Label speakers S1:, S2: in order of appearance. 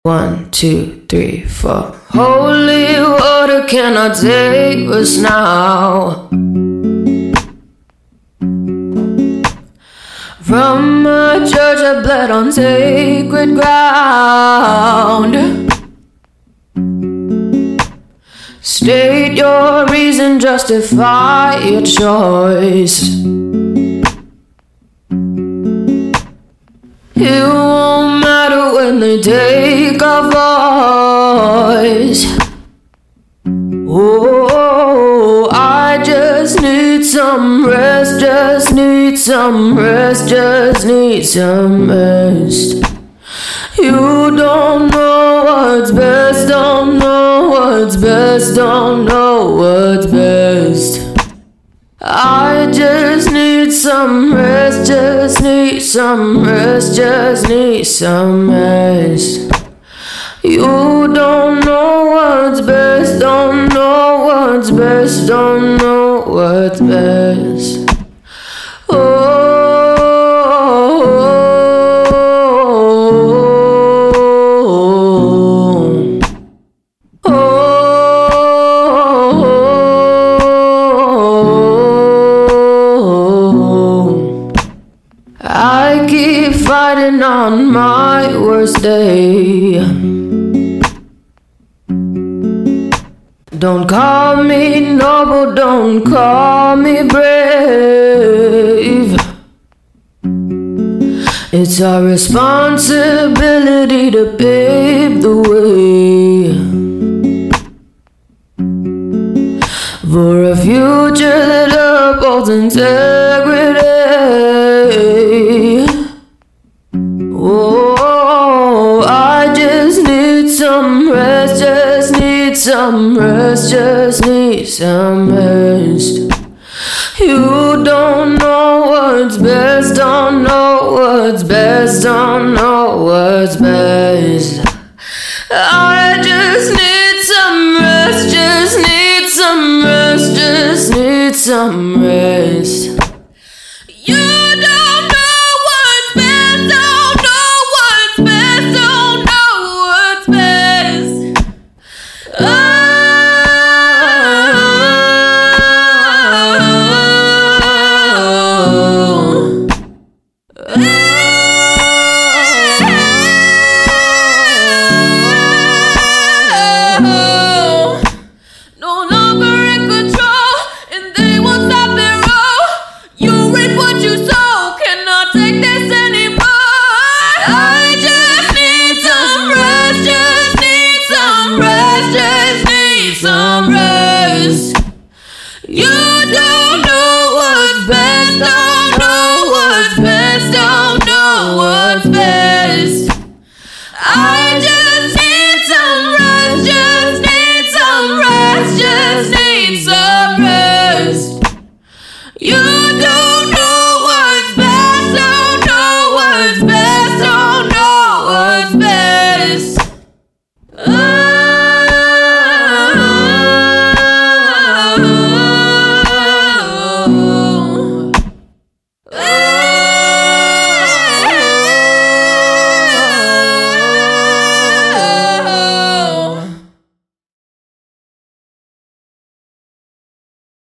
S1: 1, 2, 3, 4. Holy water cannot save us now. From a church that bled on sacred ground. State your reason, justify your choice. It won't matter when they take our voice. Oh, I just need some rest, just need some rest, just need some rest. You don't know what's best, don't know what's best, don't know what's best. I just need some rest, just need some rest, just need some rest. You don't know what's best, don't know what's best, don't know what's best. I keep fighting on my worst day. Don't call me noble, don't call me brave. It's our responsibility to pave the way for a future that upholds integrity. Oh, I just need some rest, just need some rest, just need some rest. You don't know what's best, don't know what's best, don't know what's best. I just need some rest, just need some rest, just need some rest. You don't know what's best, don't know what's best, don't know what's best. No longer in control, and they won't stop their roll. You reap what you sow, cannot take this anymore. I just need some rest, just need some rest, just need some rest. You don't know what's best, don't know what's best, don't know what's best.